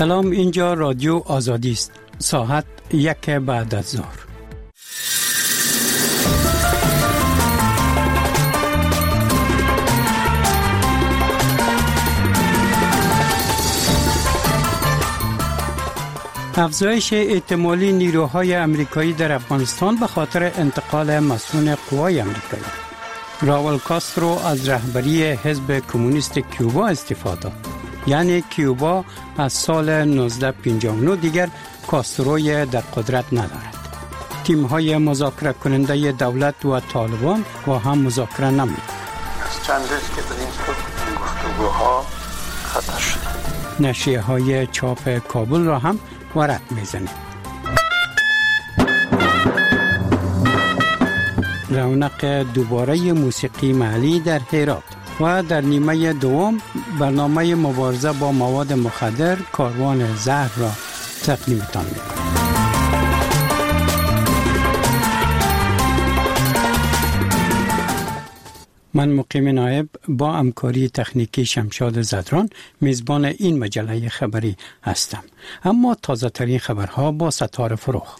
سلام، اینجا رادیو آزادی است. ساعت 1 بعد از ظهر. افزایش احتمالی نیروهای آمریکایی در افغانستان به خاطر انتقال مسئول قوای آمریکایی. راول کاسترو از رهبری حزب کمونیست کیوبا استعفا داد. یعنی کیوبا از سال 1959 دیگر کاستروی در قدرت ندارد. تیم‌های مذاکره کننده دولت و طالبان با هم مذاکره نمی‌کنند. از چند روز که در این گفتگوها خطا شد. نشریه‌های چاپ کابل را هم ورق می‌زنید. رونق دوباره موسیقی محلی در هرات و در نیمه دوم برنامه مبارزه با مواد مخدر کاروان زهر را تقدیمتان می‌کنم. من مقیم نایب با همکاری تکنیکی شمشاد زدران میزبان این مجله خبری هستم. اما تازه ترین خبرها با ستاره فروخ.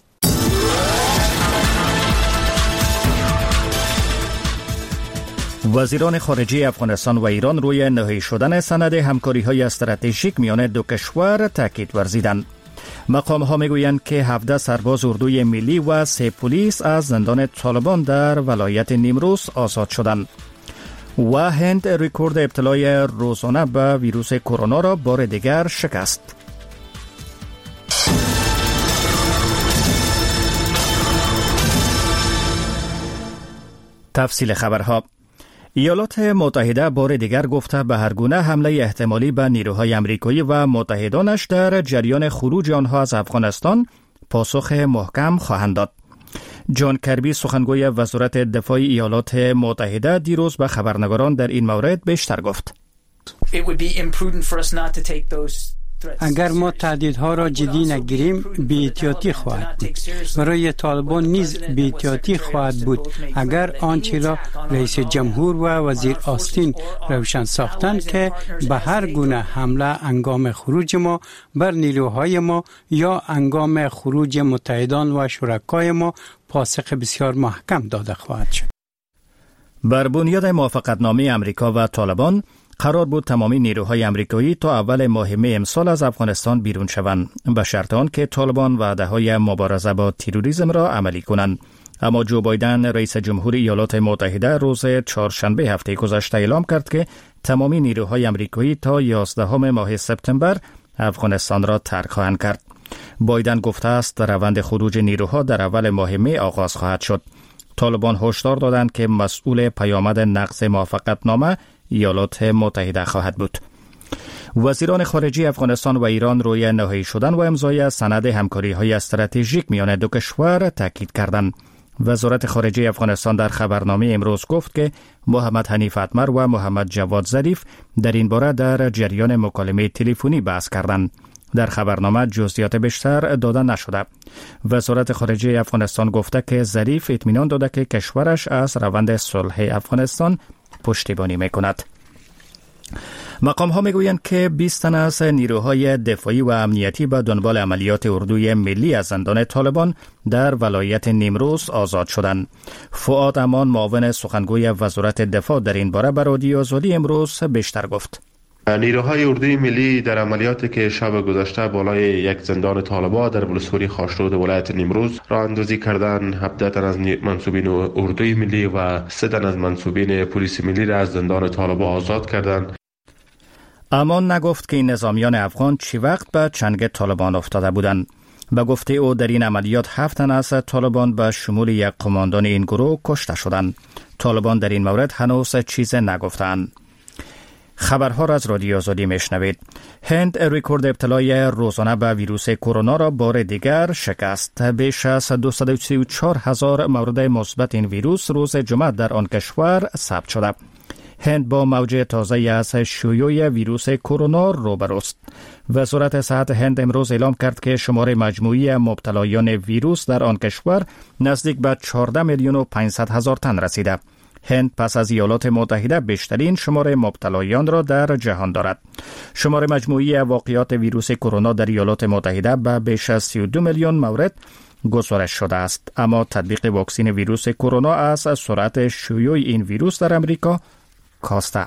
وزیران خارجه افغانستان و ایران روی نهایی شدن سند همکاری‌های استراتژیک میان دو کشور تاکید ورزیدند. مقام‌ها میگویند که 17 سرباز اردوی ملی و 3 پلیس از زندان طالبان در ولایت نیمروز آزاد شدند. و هند رکورد ابتلای روزانه به ویروس کرونا را بار دیگر شکست. تفصیل خبرها. ایالات متحده بار دیگر گفته به هر گونه حمله احتمالی به نیروهای آمریکایی و متحدانش در جریان خروج آنها از افغانستان پاسخ محکم خواهند داد. جان کربی سخنگوی وزارت دفاع ایالات متحده دیروز به خبرنگاران در این مورد بیشتر گفت. اگر ما تهدیدها را جدی نگیریم بی‌احتیاطی خواهد بود. برای طالبان نیز بی‌احتیاطی خواهد بود اگر آنچه را رئیس جمهور و وزیر آستین روشن ساختند که به هر گونه حمله هنگام خروج ما بر نیروهای ما یا هنگام خروج متحدان و شرکای ما پاسخ بسیار محکم داده خواهد شد. بر بنیاد موافقتنامه امریکا و طالبان قرار بود تمامی نیروهای آمریکایی تا اول ماه می امسال از افغانستان بیرون شوند به شرط آنکه طالبان وعده‌های مبارزه با تروریسم را عملی کنند. اما جو بایدن رئیس جمهور ایالات متحده روز چهارشنبه هفته گذشته اعلام کرد که تمامی نیروهای آمریکایی تا 11 ماه سپتامبر افغانستان را ترک خواهند کرد. بایدن گفته است روند خروج نیروها در اول ماه می آغاز خواهد شد. طالبان هشدار دادند که مسئول پیامد نقض موافقتنامه ایالات متحده خواهد بود. وزیران خارجه افغانستان و ایران روی نهایی شدن و امضای سند همکاری‌های استراتژیک میان دو کشور تاکید کردند. وزارت خارجه افغانستان در خبرنامه امروز گفت که محمد حنیف اتمر و محمد جواد ظریف در این باره در جریان مکالمه تلفنی بحث کردند. در خبرنامه جزئیات بیشتر داده نشده. وزارت خارجه افغانستان گفته که ظریف اطمینان داده که کشورش از روند صلح افغانستان پشتیبانی میکند. مقام ها میگویند که 20 تن از نیروهای دفاعی و امنیتی به دنبال عملیات اردوی ملی از زندان طالبان در ولایت نیمروز آزاد شدند. فؤاد امان معاون سخنگوی وزارت دفاع در این باره به رادیو آزادی امروز بیشتر گفت. نیروهای اردوی ملی در عملیاتی که شب گذشته بالای یک زندان طالبان در ولسوالی خاشرود ولایت نیمروز راه اندازی کردند. 17 تن از منصوبین اردوی ملی و 3 تن از منصوبین پلیس ملی را از زندان طالبان آزاد کردند. امان نگفت که این نظامیان افغان چی وقت به چنگ طالبان افتاده بودند. به گفته او در این عملیات 7 تن از طالبان به شمول یک قماندان این گروه کشته شدند. طالبان در این مورد هنوز چیز نگفتند. خبرها را از رادیو آزادی میشنوید. هند رکورد ابتلای روزانه به ویروس کرونا را بار دیگر شکست. بیش از 234,000 مورد مثبت این ویروس روز جمعه در آن کشور ثبت شده. هند با موج تازه از شیوع ویروس کرونا روبروست. وزارت صحت هند امروز اعلام کرد که شمار مجموعی مبتلایان ویروس در آن کشور نزدیک به 14,500,000 تن رسیده. هند پس از ایالات متحده بیشترین شمار مبتلایان را در جهان دارد. شمار مجموعی واقعات ویروس کرونا در ایالات متحده به بیش از 32 میلیون مورد گزارش شده است، اما تطبیق واکسن ویروس کرونا از سرعت شیوع این ویروس در امریکا کاسته.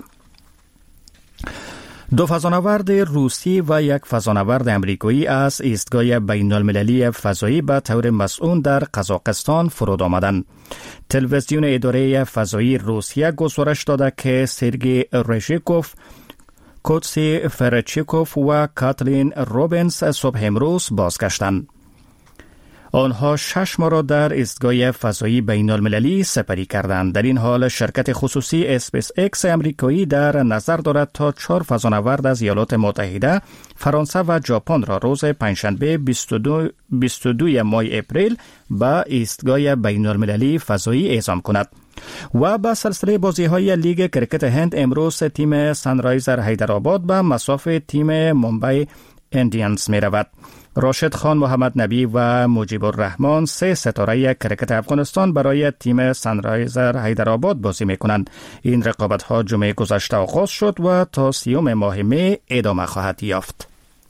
2 فضانورد روسی و 1 فضانورد امریکایی از ایستگاه بین‌المللی فضایی به طور مسئول در قزاقستان فرود آمدند. تلویزیون اداره فضایی روسیه گزارش داده که سرگئی رژیکوف، کوتسی فرچیکوف و کاتلین روبنز صبح امروز بازگشتند. آنها 6 ماه را در ایستگاه فضایی بین المللی سپری کردند. در این حال شرکت خصوصی اسپیس اکس امریکایی در نظر دارد تا 4 فضانورد از ایالات متحده، فرانسه و ژاپن را روز پنجشنبه 22 ماه اپریل به ایستگاه بین المللی فضایی اعزام کند. و با سلسله بازی‌های لیگ کرکت هند امروز تیم سانرایزر حیدرآباد به مساف تیم ممبئی اندیانز می رود. راشد خان محمد نبی و مجیب الرحمن 3 ستاره کرکت افغانستان برای تیم سانرایزر حیدرآباد بازی می کنند. این رقابت ها جمعه گذشته آغاز شد و تا 30 ماه می ادامه خواهد یافت.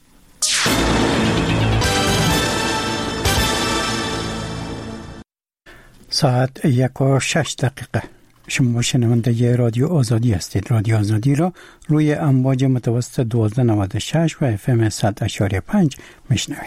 ساعت 1:06. شما شنونده رادیو آزادی هستید. رادیو آزادی را روی امواج متوسط 1296 و FM 100.5 میشنوید.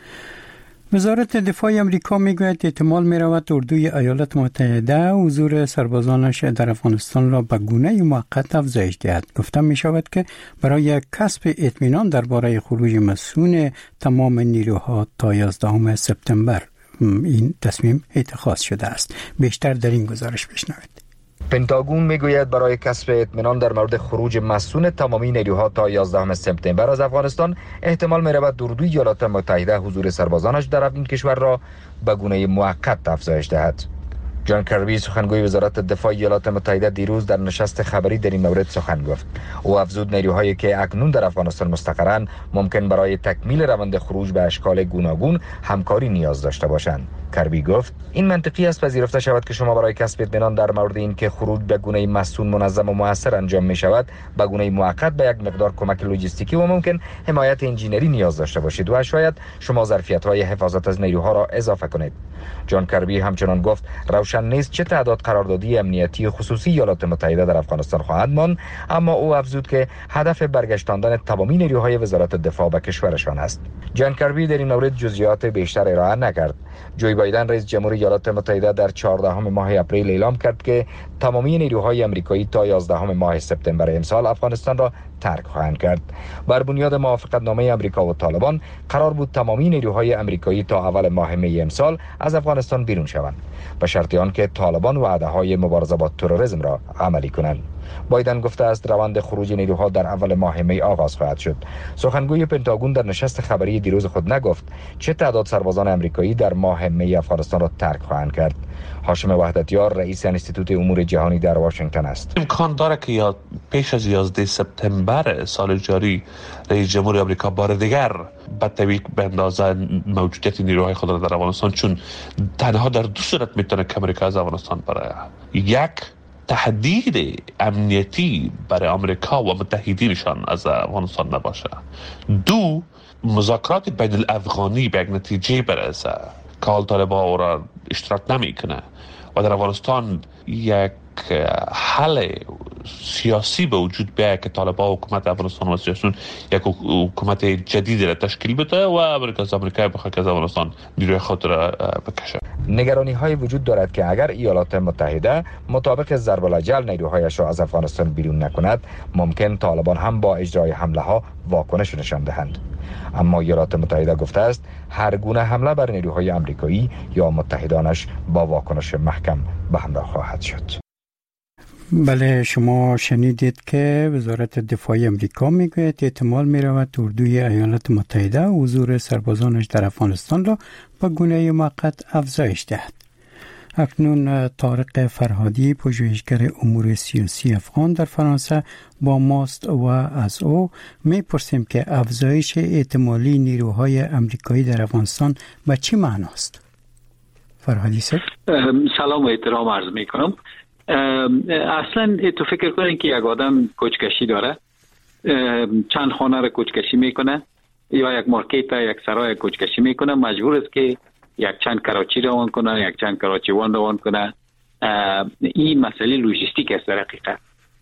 وزارت دفاع امریکا میگوید احتمال میرود اردوی ایالات متحده حضور سربازانش در افغانستان را به گونه موقت افزایش دهد. گفته می شود که برای کسب اطمینان درباره خروج مسئول تمام نیروها تا 11 سپتامبر این تصمیم اتخاذ شده است. بیشتر در این گزارش بشنوید. پنتاگون میگوید برای کسب اطمینان در مورد خروج مسئول تمامی نیروها تا 11 سپتامبر از افغانستان احتمال می‌رود اردوی ایالات متحده حضور سربازانش در این کشور را به گونه موقت افزایش دهد. جان کربی سخنگوی وزارت دفاع ایالات متحده دیروز در نشست خبری در این مورد سخن گفت. او افزود نیروهایی که اکنون در افغانستان مستقرند ممکن برای تکمیل روند خروج به اشکال گوناگون همکاری نیاز داشته باشند. کربی گفت این منطقی است پذیرفته شود که شما برای کسب اطمینان در مورد این که خروج به گونه مسئول منظم و مؤثر انجام می شود به گونه موقت به یک مقدار کمک لوجستیکی و ممکن حمایت انجینری نیاز داشته باشید و شاید شما ظرفیت‌های حفاظت از نیروها را اضافه کنید. جان کربی همچنان گفت روشن نیست چه تعداد قراردادی امنیتی خصوصی ایالات متحده در افغانستان خواهد ماند، اما او افزود که هدف برگشتاندن تمامی نیروهای وزارت دفاع به کشورشان است. جان کربی در این مورد جزئیات بیشتر ارائه نکرد. جو بایدن رئیس جمهور ایالات متحده در 14 ماه اپریل اعلام کرد که تمامی نیروهای آمریکایی تا 11 ماه سپتامبر امسال افغانستان را ترک خواهند کرد. بر بنیاد موافقتنامه آمریکا و طالبان قرار بود تمامی نیروهای آمریکایی تا اول ماه می امسال از افغانستان بیرون شوند به شرط آنکه طالبان وعده‌های مبارزه با تروریسم را عملی کنند. بایدن گفته است روند خروج نیروها در اول ماه می آغاز خواهد شد. سخنگوی پنتاگون در نشست خبری دیروز خود نگفت چه تعداد سربازان آمریکایی در ماه می افغانستان را ترک خواهند کرد. هاشم وحدتیار رئیس انستیتوت امور جهانی در واشنگتن است. امکان داره که یا پیش از 11 سپتامبر سال جاری رئیس جمهور آمریکا بار دیگر به تبیک بندازه موجودیت نیروهای خود را در افغانستان، چون تنها در 2 صورت میتونه که آمریکا از افغانستان بره. یک، تهدید امنیتی برای آمریکا و متحدینشان از افغانستان نباشه. 2، مذاکرات بین الافغانی به یک نتیجه برسه که حال طالبان او را اشتراک نمیکنه و در افغانستان یک حل سیاسی به وجود بیاید که طالبان حکومت افغانستان و سیاسون یک حکومت جدیدی را تشکیل بده و آمریکا بخواد که از افغانستان نیروی خود را بکشه. نگرانی های وجود دارد که اگر ایالات متحده مطابق ضرب الاجل نیروهایش را از افغانستان بیرون نکند، ممکن طالبان هم با اجرای حمله ها واکنش نشان دهند. اما ایالات متحده گفته است هر گونه حمله بر نیروهای آمریکایی یا متحدانش با واکنش محکم به همراه خواهد شد. بله، شما شنیدید که وزارت دفاع امریکا میگوید احتمال میرود اردوی ایالات متحده حضور سربازانش در افغانستان را به گونه موقت افزایش دهد. اکنون طارق فرهادی پژوهشگر امور سیاسی افغان در فرانسه با ماست و از او میپرسیم که افزایش احتمالی نیروهای امریکایی در افغانستان به چه معناست؟ فرهادی صاحب، سلام و احترام عرض میکنم. اصلا تو فکر کنین که یک آدم کوچکشی داره، چند خانه را کوچکشی میکنه یا یک مارکت یک سرای کوچکشی میکنه، مجبور است که یک چند کراچی روان کنه، یک چند کراچی وان روان کنه. این مسئله لوجستیک است در حقیقت.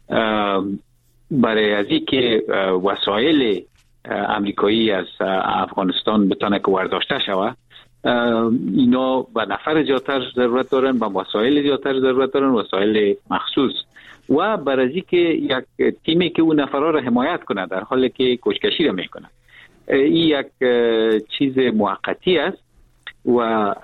برای از این که وسایل امریکایی از افغانستان بتونه که ورداشته شود، اینا به نفر زیادتر ضرورت دارن، به وسایل زیادتر ضرورت دارن، وسایل مخصوص، و برای از این که یک تیمی که اون نفرها را حمایت کنه در حالی که کوچکشی را میکنه. این یک چیز موقتی است و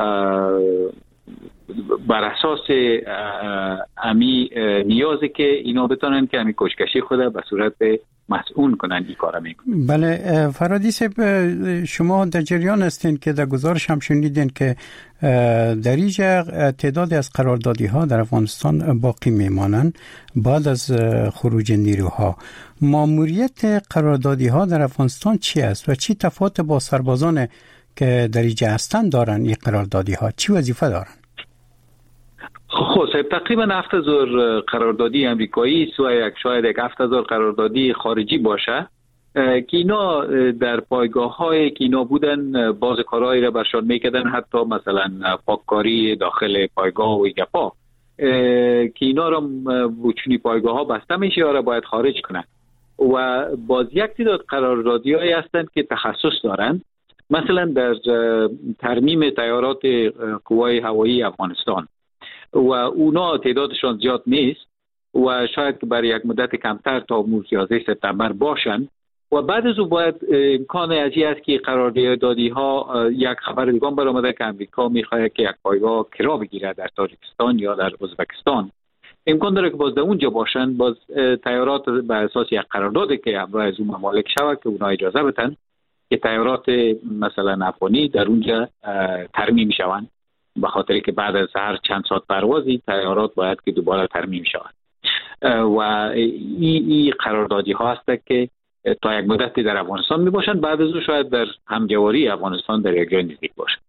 بر اساس امی نیازه که اینا بتونن که امی کوچکشی خود به صورت مسئول کنن این کارا میکنن. بله فرهادی صاحب، شما در جریان هستین که در گزارش هم شنیدین که در اینجا تعدادی از قراردادی ها در افغانستان باقی میمانند بعد از خروج نیروها. ماموریت قراردادی ها در افغانستان چی است و چی تفاوت با سربازان که در اینجا هستند دارن؟ این قراردادی ها چی وظیفه دارن؟ خب تقریبا 7000 قراردادی امریکایی و شاید 7000 قراردادی خارجی باشه که اینا در پایگاه های که اینا بودن باز کارهایی را برشان میکردن، حتی مثلا پاککاری داخل پایگاه و گپا که اینا را بچونی پایگاه ها بسته میشه یا را باید خارج کنن. و باز یک تعداد قراردادی هایی هستند که تخصص دارن، مثلا در ترمیم تیارات قوای هوایی افغانستان و اونا تعدادشان زیاد نیست و شاید برای یک مدت کمتر تا 11 سپتامبر باشن و بعد از اون باید امکان ازی است که قراردادی ها یک خبر دیگه برآمده که امریکا میخواد که یک پایگاه کرا بگیره در تاجیکستان یا در ازبکستان، امکان داره که باز در اونجا باشن، باز تیارات بر اساس یک قراردادی که همراه از اون ممالک شود که اونا اجازه بدن که تیارات مثلا افغانی در اونجا ترمیم شوند، به خاطر که بعد از هر چند ساعت پروازی تیارات باید که دوباره ترمیم شوند. و این قراردادی ها هست که تا یک مدتی در افغانستان می باشند، بعد از اون شاید در همجواری افغانستان در یک جای نزدیک باشند.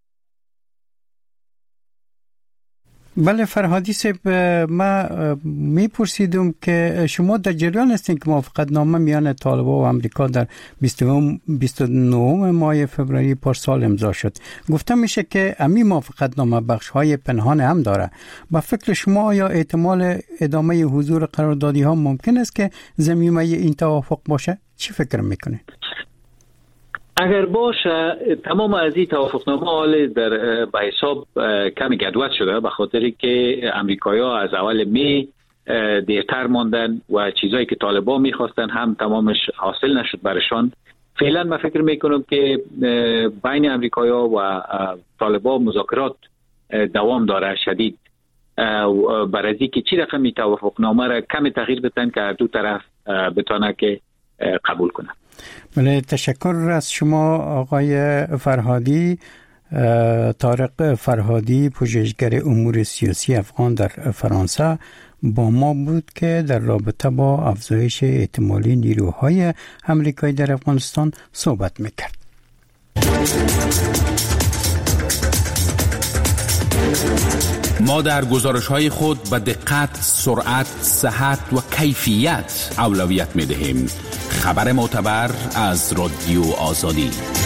بله فرهادی صاحب، ما میپرسیدم که شما در جریان هستین که موافقت نامه میان طالبان و امریکا در 29 ماه فوریه پارسال امضا شد. گفته میشه که امی موافقت نامه بخش های پنهان هم داره. با فکر شما آیا احتمال ادامه حضور قراردادی ها ممکن است که زمینه این توافق باشه؟ چی فکر میکنید؟ اگر باشه تمام از این توافقنامه حال در به حساب کمی گدوت شده، به خاطر که امریکایی‌ها از اول می دیرتر ماندن و چیزایی که طالبان میخواستن هم تمامش حاصل نشد برشان. فعلا من فکر میکنم که بین امریکایی‌ها و طالبان مذاکرات دوام داره شدید، برای اینکه چی رقمی توافقنامه را کمی تغییر بدن که هر دو طرف بتونه که قبول کنن. بله، تشکر از شما آقای فرهادی. طارق فرهادی، پژوهشگر امور سیاسی افغان در فرانسه، با ما بود که در رابطه با افزایش احتمالی نیروهای امریکایی در افغانستان صحبت میکرد. ما در گزارش‌های خود به دقت، سرعت، صحت و کیفیت اولویت می‌دهیم. خبر معتبر از رادیو آزادی.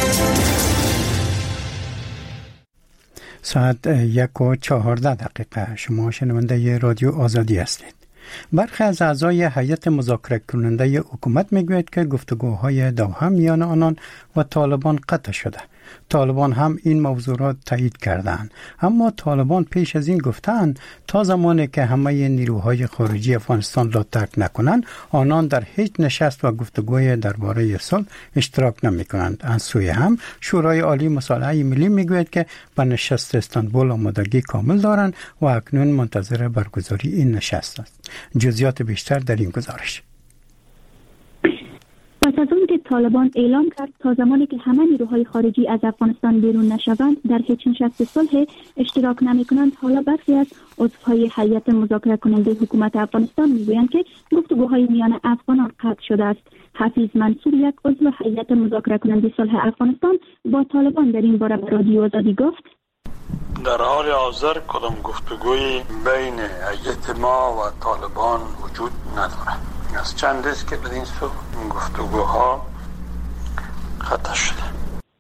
ساعت 1:14 شما شنونده رادیو آزادی هستید. برخی از اعضای هیئت مذاکره کننده حکومت میگوید که گفتگوهای دوحه میان آنان و طالبان قطع شده. طالبان هم این موضوع را تایید کردند، اما طالبان پیش از این گفتند تا زمانی که همه نیروهای خارجی افغانستان را ترک نکنند آنان در هیچ نشست و گفتگوی درباره صلح اشتراک نمی‌کنند. از سوی هم شورای عالی مصالحه ملی میگوید که به نشست استانبول آمادگی کامل دارند و اکنون منتظر برگزاری این نشست است. جزئیات بیشتر در این گزارش. پس از اون که طالبان اعلام کرد تا زمانی که همه نیروهای خارجی از افغانستان بیرون نشوند در هیچ نشست صلح اشتراک نمی‌کنند، حالا برخی از عضوهای هیئت مذاکره کننده حکومت افغانستان میگویند که گفتگوهای میان افغانان قطع شده است. حفیظ منصور، یک عضو هیئت مذاکره کننده صلح افغانستان، با طالبان در این باره به رادیو آزادی گفت: در حال حاضر کدام گفتگوی بین هیئت ما و طالبان وجود ندارد. از چند است که بدین سو گفتگوها قطع شده.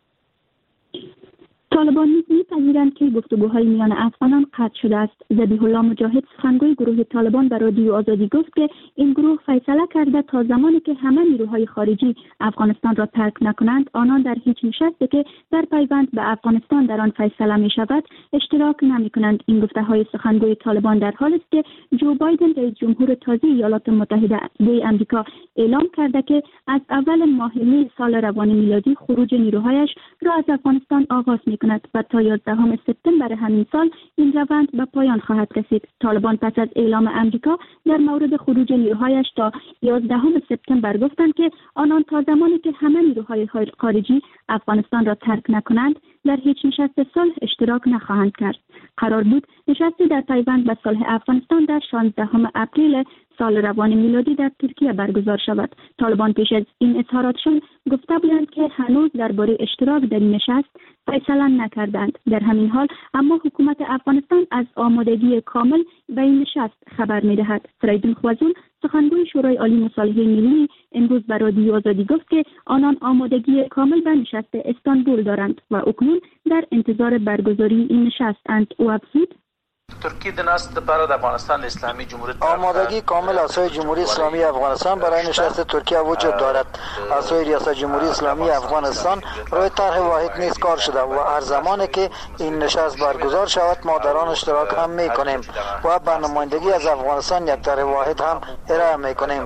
طالبان نیز می‌پذیرند که گفتگوهای میان افغانان قطع شده است. ذبیح الله مجاهد سخنگوی گروه طالبان به رادیو آزادی گفت که این گروه فیصله کرده تا زمانی که همه نیروهای خارجی افغانستان را ترک نکنند آنان در هیچ نشستی که در پیوند به افغانستان در آن فیصله می شود اشتراک نمی کنند. این گفته های سخنگوی طالبان در حالی است که جو بایدن رئیس جمهور تازه ایالات متحده آمریکا اعلام کرده که از اول ماه می سال روان میلادی خروج نیروهایش را از افغانستان آغاز می کند و تا 11 سپتامبر همین سال این روند به پایان خواهد رسید. طالبان پس از اعلام آمریکا در مورد خروج نیروهایش تا 11 سپتامبر گفتند که آنان تا زمانی که همه نیروهای خارجی افغانستان را ترک نکنند در هیچ نشست صلح اشتراک نخواهند کرد. قرار بود نشستی در پیوند به صلح افغانستان در 16 اپریل سال روان میلادی در ترکیه برگزار شود. طالبان پیش از این اظهاراتشان گفته بودند که هنوز درباره اشتراک در این نشست فیصله نکردند. در همین حال اما حکومت افغانستان از آمادگی کامل به این نشست خبر می‌دهد. فریدون خوازون سخنگوی شورای عالی مصالحه ملی امروز به رادیو آزادی گفت که آنان آمادگی کامل به نشست استانبول دارند و اکنون در انتظار برگزاری این نشست اند. او افزود ترکیه دناست برای افغانستان اسلامی جمهوری آمادگی کامل اسای جمهوری اسلامی افغانستان برای نشست ترکیه وجود دارد. اسای ریاست جمهوری اسلامی افغانستان روی طرح واحد نیز کار شده و هر زمانی که این نشست برگزار شود ما در آن اشتراک هم میکنیم و به نمایندگی از افغانستان یک طرح واحد هم ارائه میکنیم.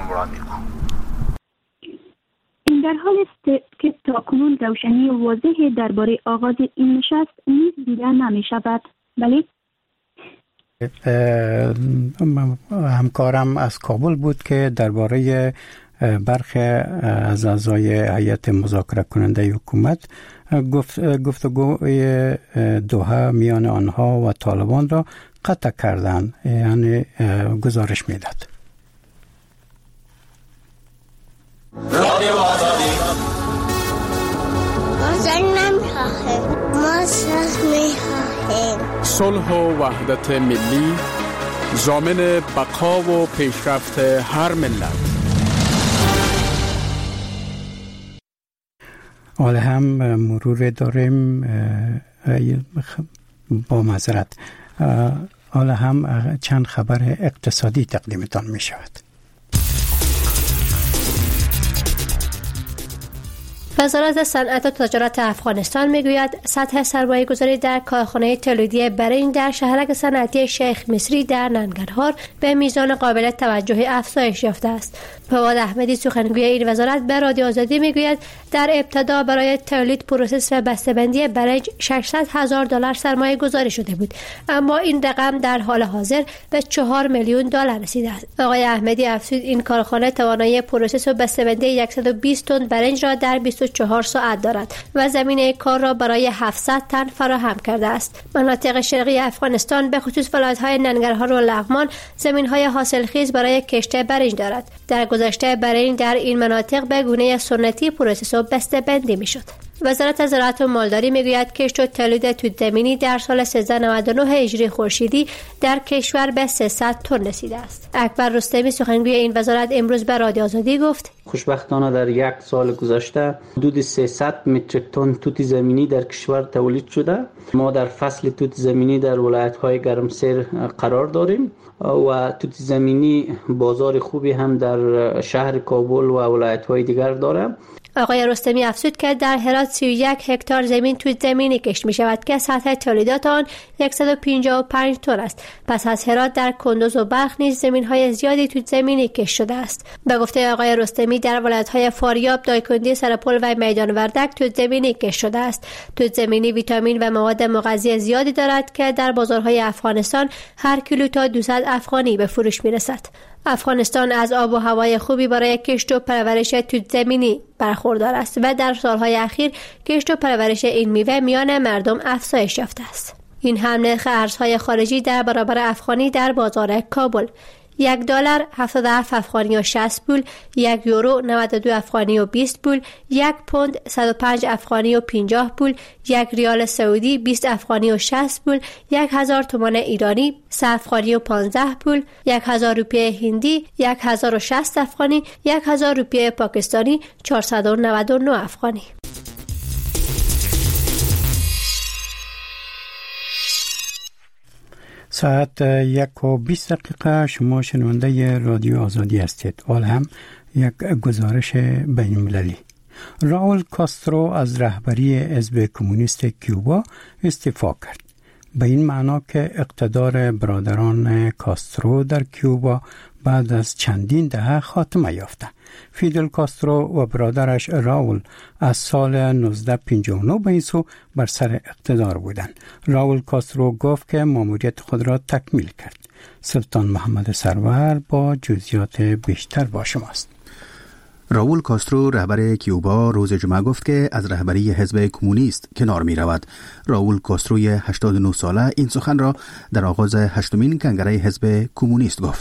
این در حال است که تاکنون روشنی واضحی درباره آغاز این نشست نیز دیده نمی شود. بله همکارم از کابل بود که درباره برخی از اعضای هیئت مذاکره کننده حکومت گفتگوی دوحه میان آنها و طالبان را قطع کردند، یعنی گزارش میداد. صلح و وحدت ملی ضامن بقا و پیشرفت هر ملت. حالا هم مرور داریم با معذرت. حالا هم چند خبر اقتصادی تقدیمتان می شود. وزارت صنعت و تجارت افغانستان میگوید سطح سرمایه گذاری در کارخانه تولیدی برنج در شهرک صنعتی شیخ مصری در ننگرهار به میزان قابل توجهی افزایش یافته است. فواد احمدی سخنگوی این وزارت به رادیو آزادی میگوید در ابتدا برای تولید، پروسس و بسته‌بندی برنج $600,000 سرمایه گذاری شده بود، اما این رقم در حال حاضر به $4 میلیون رسیده است. آقای احمدی افزود این کارخانه توانایی پروسس و بسته‌بندی 120 تن برنج را در 24 ساعت دارد و زمینه کار را برای 700 تن فراهم کرده است. مناطق شرقی افغانستان به خصوص ولایت‌های ننگرهار و لغمان زمین‌های حاصلخیز برای کشت برنج دارد. در گذشته برنج در این مناطق به گونه سنتی پروسس و بسته‌بندی می‌شد. وزارت زراعت و مالداری میگوید کشت و تولید توت زمینی در سال 1399 هجری خورشیدی در کشور به 300 تن رسیده است. اکبر رستمی سخنگوی این وزارت امروز به رادیو آزادی گفت خوشبختانه در یک سال گذشته حدود 300 متریک تن توت زمینی در کشور تولید شده. ما در فصل توت زمینی در ولایت‌های گرمسیر قرار داریم و توت زمینی بازار خوبی هم در شهر کابل و ولایت‌های دیگر داره. آقای رستمی افزود که در هرات 31 هکتار زمین توت زمینی کشت می شود که سطح تولیدات آن 155 تن است. پس از هرات در کندوز و بلخ نیز زمین‌های زیادی توت زمینی کشت شده است. به گفته آقای رستمی در ولایت‌های فاریاب، دایکندی، سرپل و میدان وردک توت زمینی کشت شده است. توت زمینی ویتامین و مواد مغذی زیادی دارد که در بازارهای افغانستان هر کیلو تا 200 افغانی به فروش می رسد. افغانستان از آب و هوای خوبی برای کشت و پرورش توت زمینی برخوردار است و در سالهای اخیر کشت و پرورش این میوه میان مردم افزایش یافته است. این هم نرخ ارزهای خارجی در برابر افغانی در بازار کابل. $1 77 افغانی و 60 پول، 1 یورو 92 افغانی و 20 پول، 1 پوند 105 افغانی و 50 پول، 1 ریال سعودی 20 افغانی و 60 پول، 1000 تومان ایرانی 3 افغانی و 15 پول، 1000 روپیه هندی 1060 افغانی، 1000 روپیه پاکستانی 499 افغانی. ساعت 1:20 شما شنونده رادیو آزادی هستید. حال هم یک گزارش بین‌المللی. راول کاسترو از رهبری حزب کمونیست کیوبا استعفا کرد. به این معنا که اقتدار برادران کاسترو در کیوبا بعد از چندین دهه خاتمه یافته. فیدل کاسترو و برادرش راول از سال 1959 به این سو بر سر اقتدار بودند. راول کاسترو گفت که ماموریت خود را تکمیل کرد. سلطان محمد سرور با جزئیات بیشتر با شماست. راول کاسترو رهبر کیوبا روز جمعه گفت که از رهبری حزب کمونیست کنار می رود. راول کاستروی 89 ساله این سخن را در آغاز 8مین کنگره حزب کمونیست گفت.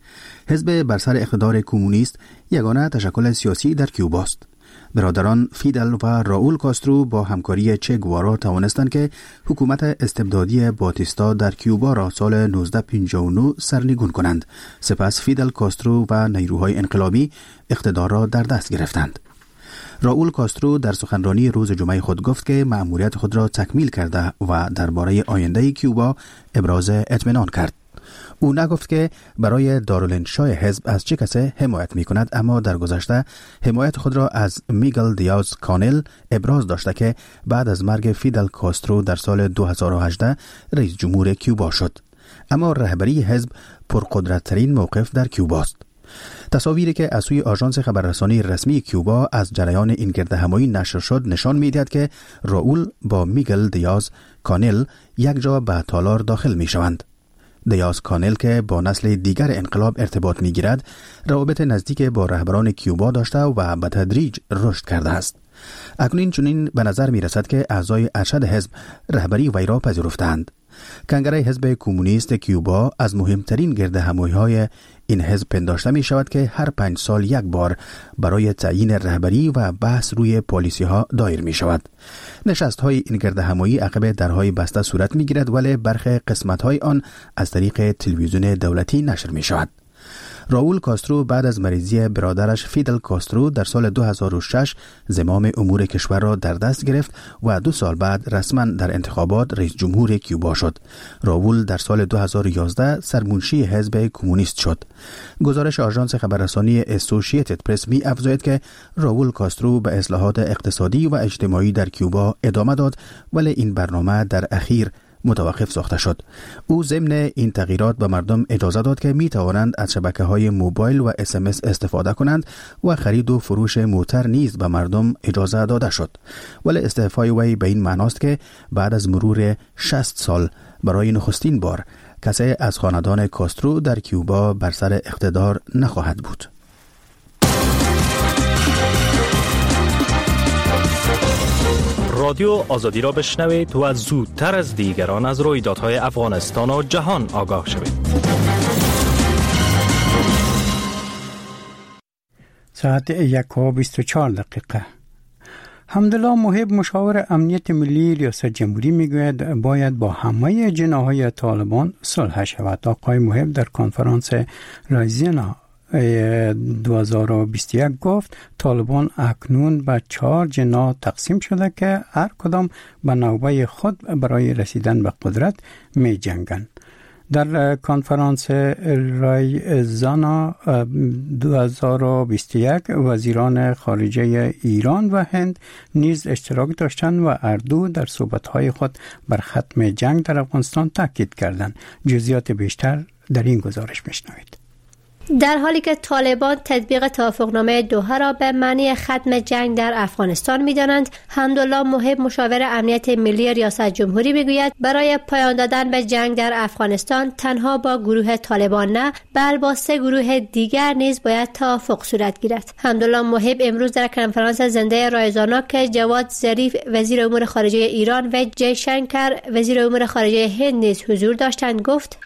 حزب بر سر اقتدار کمونیست یگانه تشکل سیاسی در کیوبا است. برادران فیدل و راول کاسترو با همکاری چه گوارا توانستند که حکومت استبدادی باتیستا در کیوبا را سال 1959 سرنگون کنند. سپس فیدل کاسترو و نیروهای انقلابی اقتدار را در دست گرفتند. راول کاسترو در سخنرانی روز جمعه خود گفت که مأموریت خود را تکمیل کرده و درباره آینده کیوبا ابراز اطمینان کرد. او نگفت که برای دارالانشای حزب از چه کسی حمایت می کند، اما در گذشته حمایت خود را از میگل دیاز کانل ابراز داشته که بعد از مرگ فیدل کاسترو در سال 2018 رئیس جمهور کیوبا شد. اما رهبری حزب پرقدرت‌ترین موقف در کیوبا است. تصاویری که از سوی آژانس خبررسانی رسمی کیوبا از جریان این گردهمایی نشر شد نشان می‌دهد که راول با میگل دیاز کانل یک جا به تالار داخل می‌شوند. دیاز کانل که با نسل دیگر انقلاب ارتباط می‌گیرد، روابط نزدیک با رهبران کیوبا داشته و به تدریج رشد کرده است. اکنون چنین به نظر می‌رسد که اعضای ارشد حزب رهبری وی را پذیرفتند. کنگره حزب کمونیست کیوبا از مهمترین گردهمایی‌های این حزب پنداشته می شود که هر 5 سال یک بار برای تعیین رهبری و بحث روی پالیسی‌ها دایر می شود. نشست‌های این گردهمایی عقب درهای بسته صورت می گیرد، ولی برخی قسمت‌های آن از طریق تلویزیون دولتی نشر می شود. راول کاسترو بعد از مریضی برادرش فیدل کاسترو در سال 2006 زمام امور کشور را در دست گرفت و 2 سال بعد رسما در انتخابات رئیس جمهور کیوبا شد. راول در سال 2011 سرمنشی حزب کمونیست شد. گزارش آژانس خبررسانی اسوسییتد پرس می افزاید که راول کاسترو به اصلاحات اقتصادی و اجتماعی در کیوبا ادامه داد، ولی این برنامه در اخیر متوقف ساخته شد. او ضمن این تغییرات به مردم اجازه داد که می توانند از شبکه‌های موبایل و SMS استفاده کنند و خرید و فروش موتر نیز به مردم اجازه داده شد. ولی استعفای وی به این معناست که بعد از مرور 60 سال برای نخستین بار کسی از خاندان کاسترو در کیوبا بر سر اقتدار نخواهد بود. رادیو آزادی را بشنوید و زودتر از دیگران از رویدادهای افغانستان و جهان آگاه شوید. ساعت 1:24. حمدالله محب مشاور امنیت ملی ریاست جمهوری میگوید باید با همه جناحهای طالبان صلح شود. آقای محب در کنفرانس رایزینا 2021 گفت طالبان اکنون به 4 جناح تقسیم شده که هر کدام به نوبه خود برای رسیدن به قدرت می جنگند. در کنفرانس رایزانا 2021 وزیران خارجه ایران و هند نیز اشتراک داشتند و هر دو در صحبت‌های خود بر ختم جنگ در افغانستان تاکید کردند. جزئیات بیشتر در این گزارش میشنوید. در حالی که طالبان تطبیق توافقنامه دوحه را به معنی ختم جنگ در افغانستان می‌دانند، حمدالله محب مشاور امنیت ملی ریاست جمهوری می‌گوید برای پایان دادن به جنگ در افغانستان تنها با گروه طالبان نه، بلکه با 3 گروه دیگر نیز باید توافق صورت گیرد. حمدالله محب امروز در کنفرانس زنده رایزانا که جواد ظریف وزیر امور خارجه ایران و جی شنکر وزیر امور خارجه هند نیز حضور داشتند گفت: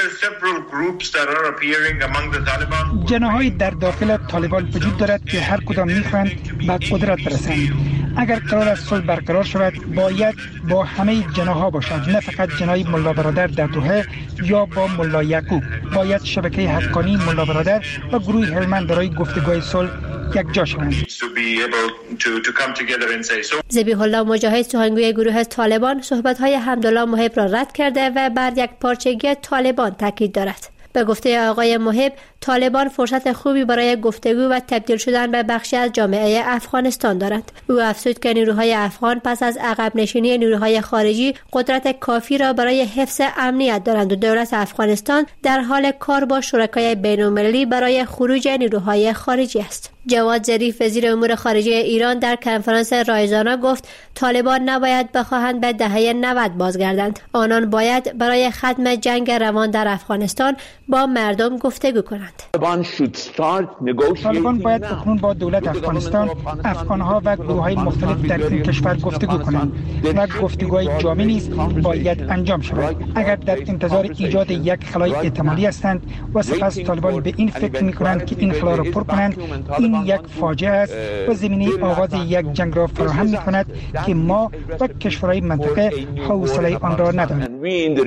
جناح‌های در داخل طالبان وجود دارد که هر کدام می‌خواهند به قدرت برسند. اگر قرار است صلح برقرار شود باید با همه جناح‌ها باشد، نه فقط جناح ملا برادر در دوحه یا با ملا یعقوب. باید شبکه حقانی ملا برادر و گروه هلمند برای گفتگوی صلح یک جا شوند. ذبیح الله مجاهد سخنگوی گروه طالبان صحبت‌های حمدالله محب را رد کرده و بر یک پارچگی طالبان تاکید دارد. به گفته آقای محب، طالبان فرصت خوبی برای گفتگو و تبدیل شدن به بخشی از جامعه افغانستان دارند. او افزود که نیروهای افغان پس از عقب نشینی نیروهای خارجی قدرت کافی را برای حفظ امنیت دارند و دولت افغانستان در حال کار با شرکای بین‌المللی برای خروج نیروهای خارجی است. جواد ظریف وزیر امور خارجه ایران در کنفرانس رایزانا گفت طالبان نباید بخواهند به دهه 90 بازگردند. آنان باید برای ختم جنگ روان در افغانستان با مردم گفتگو کنند. طالبان باید اکنون با دولت افغانستان، افغانها و گروه‌های مختلف در این کشور گفتگو کنند و گفتگوهای جامع نیز باید انجام شود. اگر در انتظار ایجاد یک خلای احتمالی هستند و سپس طالبان به این فکر می‌کنند که این خلا را پر کنند، این یک فاجعه است و زمینه آغاز یک جنگ را فراهم می‌کند که ما و کشورهای منطقه حوصله آن را نداریم.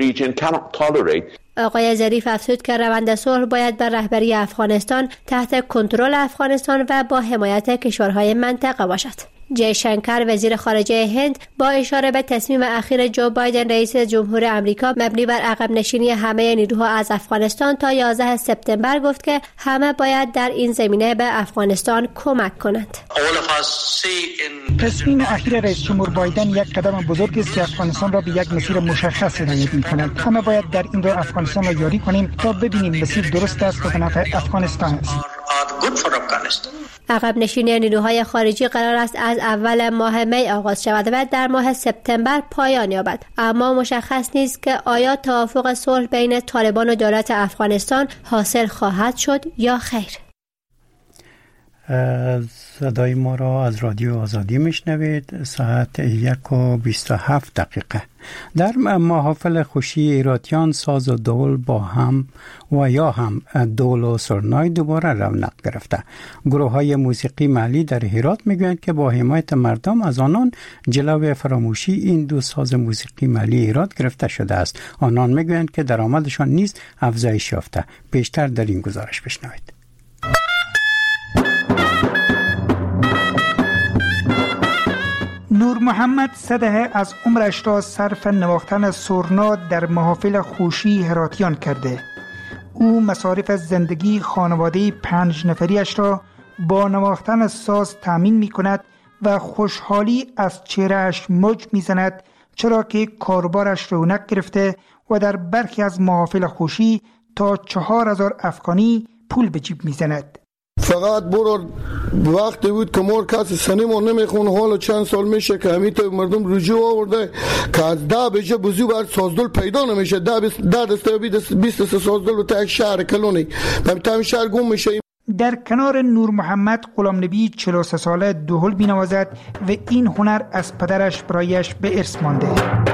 آقای ظریف افزود که روند صلح باید بر رهبری افغانستان تحت کنترل افغانستان و با حمایت کشورهای منطقه باشد. جی شنکر وزیر خارجه هند با اشاره به تصمیم اخیر جو بایدن رئیس جمهور آمریکا مبنی بر عقب نشینی همه نیروها از افغانستان تا 11 سپتامبر گفت که همه باید در این زمینه به افغانستان کمک کنند. تصمیم اخیر رئیس جمهور بایدن یک قدم بزرگ است که افغانستان را به یک مسیر مشخص هدایت می‌کند. همه باید در این راه افغانستان را یاری کنیم تا ببینیم مسیر درست است و به نفع افغانستان است. عقب نشینی نیروهای خارجی قرار است از اول ماه می آغاز شود و در ماه سپتامبر پایان یابد، اما مشخص نیست که آیا توافق صلح بین طالبان و دولت افغانستان حاصل خواهد شد یا خیر. صدای ما را از رادیو آزادی میشنوید. ساعت 1:27. در محافل خوشی ایراتیان ساز و دول با هم و یا هم دول و سرنای دوباره رونق گرفته. گروه های موسیقی محلی در هرات میگویند که با حمایت مردم از آنان جلوی فراموشی این دو ساز موسیقی محلی ایرات گرفته شده است. آنان میگویند که درآمدشان نیز افزایش یافته. بیشتر در این گزارش بشنوید. نور محمد صدهه از عمرش را صرف نواختن سرنا در محافل خوشی هراتیان کرده. او مصارف زندگی خانواده 5 نفریش را با نواختن ساز تامین می کند و خوشحالی از چهرهش موج می زند، چرا که کاربارش رونق گرفته و در برخی از محافل خوشی تا 4000 افغانی پول به جیب می زند. فقط برو وقتی بود که مور کسی سنیمو نمیخون، حالا چند سال میشه که همیته مردم رجوع آورده که از 10 بجه بزیو بر سازدل پیدا نمیشه. 10 دسته 20 سازدل تا یک شهر کلونی تا شهر گم میشه. در کنار نور محمد غلام نبی 43 ساله دهل بینوازد و این هنر از پدرش برایش به ارث مانده.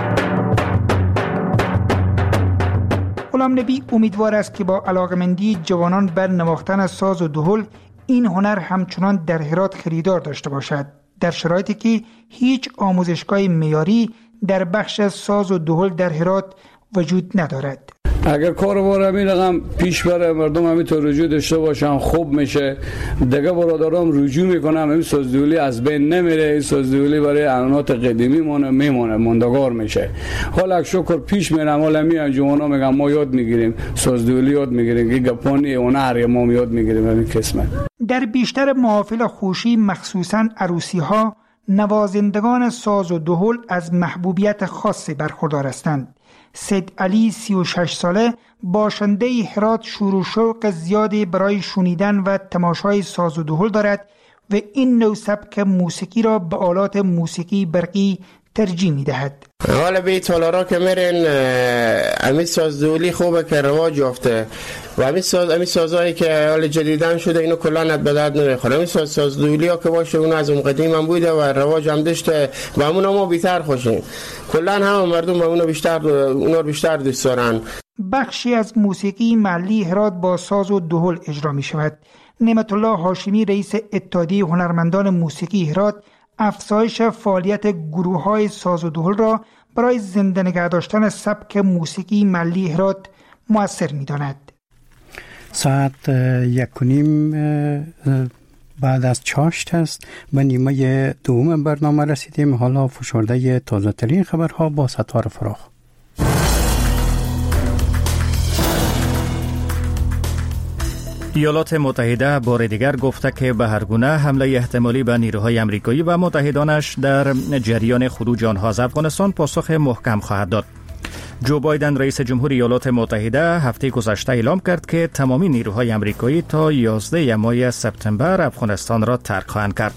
غلام نبی امیدوار است که با علاقمندی جوانان بر نواختن ساز و دهل این هنر همچنان در هرات خریدار داشته باشد، در شرایطی که هیچ آموزشگاه معیاری در بخش ساز و دهل در هرات وجود ندارد. اگر کاروبار همین رقم پیش بره، مردم همینطور رجوع داشته باشن، خوب میشه. دیگه برادرام رجوع میکنن، همین سازدهلی از بین نمیره. این سازدهلی برای عنعنات قدیمی میمونه، موندگار میشه. حالا شکر پیش میرم، حالا میان جوانا میگن ما یاد میگیریم، سازدهلی یاد میگیریم، که گپانی هنر ما یاد میگیریم. همین قسمت در بیشتر محافل خوشی، مخصوصا عروسی ها، نوازندگان ساز و دهل از محبوبیت خاصی برخوردار هستند. سید علی 36 ساله باشنده هرات شور و شوق زیادی برای شنیدن و تماشای ساز و دهل دارد و این نوع سبک موسیقی را به آلات موسیقی برقی ترجیح می‌دهد. غالبی تالارا که میرن امی سازدولی خوبه که رواج یافته و امی سازهایی که حال جدیدن شده اینو کلا ند به درد نمیخوره. امی سازدولی ها که باشه اون از اون قدیم هم بوده و رواج هم داشته و همون ما بیشتر خوشیم. کلا هم مردم اونو بیشتر دوست دارن. بخشی از موسیقی محلی هرات با ساز و دهل اجرا می شود. نعمت الله هاشمی رئیس اتحادیه هنرمندان موسیقی هرات افزایش فعالیت گروه‌های ساز و دهل را برای زنده نگه داشتن سبک موسیقی محلی هرات مؤثر می‌داند. ساعت 1:30 بعد از چاشت است. به نیمه دوم برنامه رسیدیم. حالا فشرده تازه ترین خبرها با ستاره فراخ. ایالات متحده بار دیگر گفته که به هر گونه حمله احتمالی به نیروهای آمریکایی و متحدانش در جریان خروج آنها از افغانستان پاسخ محکم خواهد داد. جو بایدن رئیس جمهور ایالات متحده هفته گذشته اعلام کرد که تمامی نیروهای آمریکایی تا 11 ماه سپتامبر افغانستان را ترک خواهند کرد.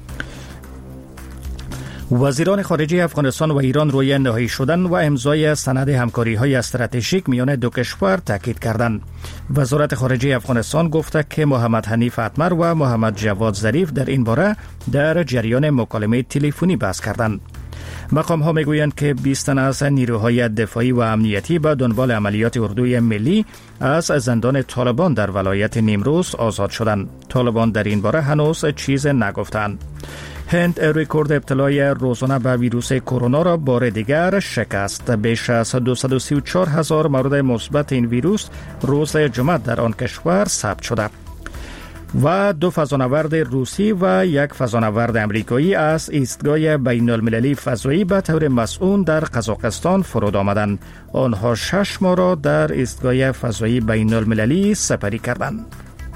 وزیران خارجه افغانستان و ایران روی نهایی شدن و امضای سند همکاری‌های استراتژیک میان دو کشور تاکید کردند. وزارت خارجه افغانستان گفته که محمد حنیف اتمر و محمد جواد ظریف در این باره در جریان مکالمه تلفنی بحث کردند. مقام‌ها میگویند که 20 تن از نیروهای دفاعی و امنیتی به دنبال عملیات اردوی ملی از زندان طالبان در ولایت نیمروز آزاد شدند. طالبان در این باره هنوز چیز نگفتند. هند رکورد ابتلای روزانه به ویروس کرونا را بار دیگر شکست. بیش از 234,000 مورد مثبت این ویروس روز جمعه در آن کشور ثبت شده و 2 فضانورد روسی و 1 فضانورد امریکایی از ایستگاه بین المللی فضایی به طور مسئول در قزاقستان فرود آمدند. آنها 6 ماه را در ایستگاه فضایی بین المللی سپری کردند.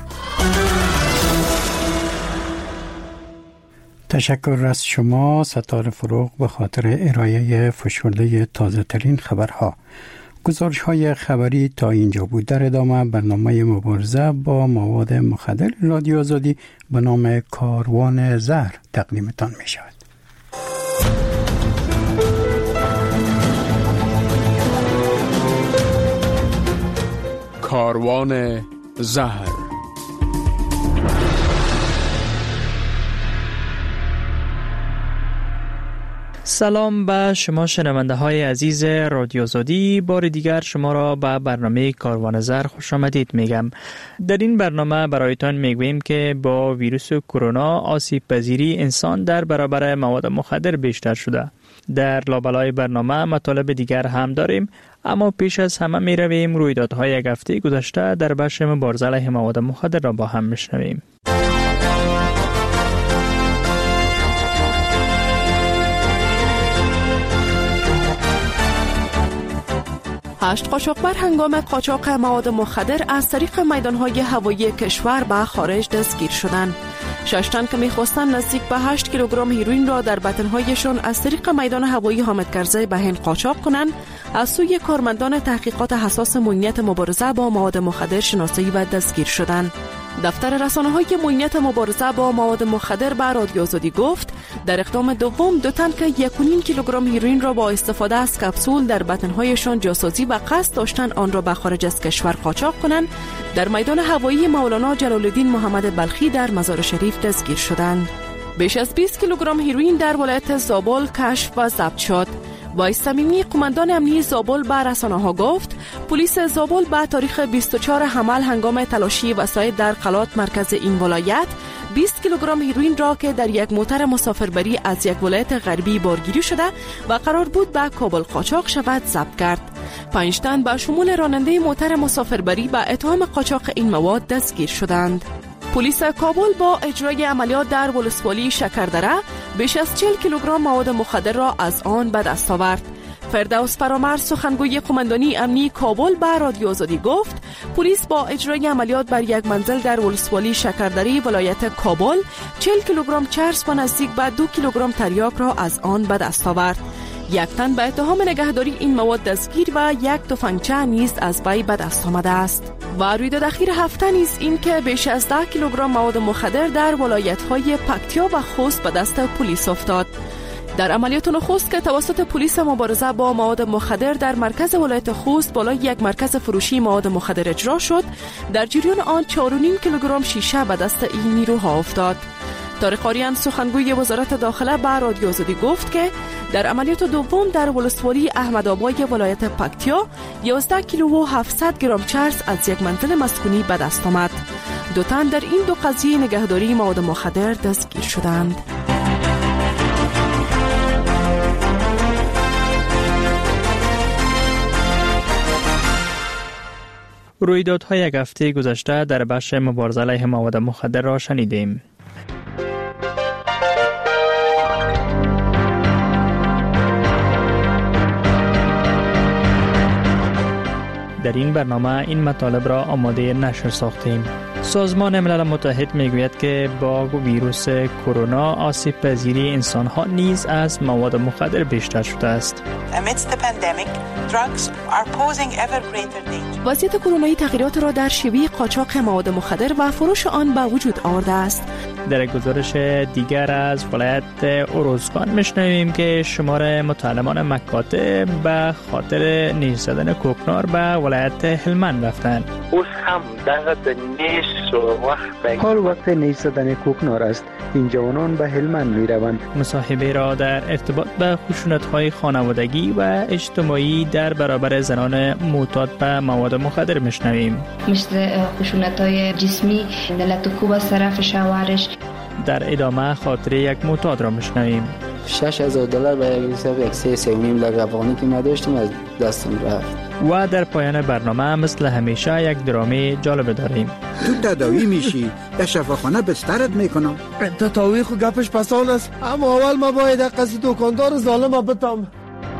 تشکر از شما ستاره فروغ به خاطر ارائه فشرده تازه ترین خبرها. گزارش های خبری تا اینجا بود. در ادامه برنامه مبارزه با مواد مخدر رادیو آزادی به نام کاروان زهر تقدیمتان می شود. کاروان زهر. سلام به شما شنونده های عزیز رادیو آزادی. بار دیگر شما را به برنامه کاروان زهر خوش آمدید میگم. در این برنامه برایتان میگوییم که با ویروس کرونا آسیب پذیری انسان در برابر مواد مخدر بیشتر شده. در لابلای برنامه مطالب دیگر هم داریم، اما پیش از همه می رویم رویدادهای یک هفته گذشته در بخش مبارزه علیه مواد مخدر را با هم میشنویم. 8 قاچاقبر هنگام قاچاق مواد مخدر از طریق میدانهای هوایی کشور به خارج دستگیر شدند. 6 تن که می‌خواستند نزدیک به 8 کیلوگرم هیروئین را در بطن‌هایشان از طریق میدان هوایی حامد کرزی به هند قاچاق کنند، از سوی کارمندان تحقیقات حساس معینیت مبارزه با مواد مخدر شناسایی و دستگیر شدند. دفتر رسانه‌های معینیت مبارزه با مواد مخدر به رادیو آزادی گفت در اقدام دوم 2 تن که 1.5 کیلوگرم هیروئین را با استفاده از کپسول در بطن‌هایشان جاسازی و قصد داشتند آن را به خارج از کشور قاچاق کنند، در میدان هوایی مولانا جلال الدین محمد بلخی در مزار شریف دستگیر شدند. بیش از 20 کیلوگرم هیروئین در ولایت زابل کشف و ضبط شد. وایس صمیمی قماندان امنیتی زابل به رسانه‌ها گفت پلیس زابل به تاریخ 24 حمل هنگام تلاشی وسایل در قلات مرکز این ولایت 20 کیلوگرم هیروئین را که در یک موتر مسافربری از یک ولایت غربی بارگیری شده و قرار بود به کابل قاچاق شود ضبط کرد. 5 تن به شمول راننده موتر مسافربری به اتهام قاچاق این مواد دستگیر شدند. پلیس کابل با اجرای عملیات در ولسوالی شکردره بیش از 40 کیلوگرم مواد مخدر را از آن به دست آورد. فردوس فرامرز سخنگوی قماندانی امنی کابل به رادیو آزادی گفت پلیس با اجرای عملیات بر یک منزل در ولسوالی شکردری ولایت کابل 40 کیلوگرم چرس و نزدیک به 2 کیلوگرم تریاک را از آن به دست آورد. یک تن به اتهام نگهداری این مواد دستگیر و یک تفنگچه نیز از وی به دست آمده است. و رویداد اخیر هفته نیز این که بیش از 10 کیلوگرم مواد مخدر در ولایت‌های پکتیا و خوست به دست پلیس افتاد. در عملیات نخست که توسط پلیس مبارزه با مواد مخدر در مرکز ولایت خوست بالای یک مرکز فروشی مواد مخدر اجرا شد، در جریان آن 4.5 کیلوگرم شیشه به دست این نیروها افتاد. طارق آریان سخنگوی وزارت داخله به رادیو آزادی گفت که در عملیات دوم در ولسوالی احمدآباد ولایت پکتیا 11 کیلو و 700 گرم چرس از یک منزل مسکونی به دست آمد. 2 تن در این 2 قضیه نگهداری مواد مخدر دستگیر شدند. رویدادهای یک هفته گذشته در بخش مبارزه علیه مواد مخدر را شنیدیم. در این برنامه این مطالب را آماده نشر ساختیم. سازمان ملل متحد میگوید که با ویروس کرونا آسیب پذیری انسان‌ها نیز از مواد مخدر بیشتر شده است. وضعیت کرونایی تغییرات را در شیوه قاچاق مواد مخدر و فروش آن به وجود آورده است. در گزارش دیگر از ولایت اوروزگان میشنویم که شمار متعلمان مکاتب به خاطر نیش زدن کوکنار به ولایت هلمند رفتند. هم در نیش حال وقت نیش زدن کوکنار است. این جوانان به هلمند می روند. مصاحبه را در ارتباط به خشونت‌های خانوادگی و اجتماعی در برابر زنان معتاد به مواد مخدر میشنویم. مثل خشونت‌های جسمی، دلت کوب از طرف شوهرش. در ادامه خاطره یک معتاد را میشنویم. $6,000 به یک حساب یک 3.5 لک افغانی که ما داشتیم از دستم رفت. و در پایان برنامه مثل همیشه یک درامی جالب داریم. تو تداوی میشی در شفاخانه بسترت میکنم. تداوی خو گپش پسان است، اما اول ما باید قصد دکاندار ظالم بتم.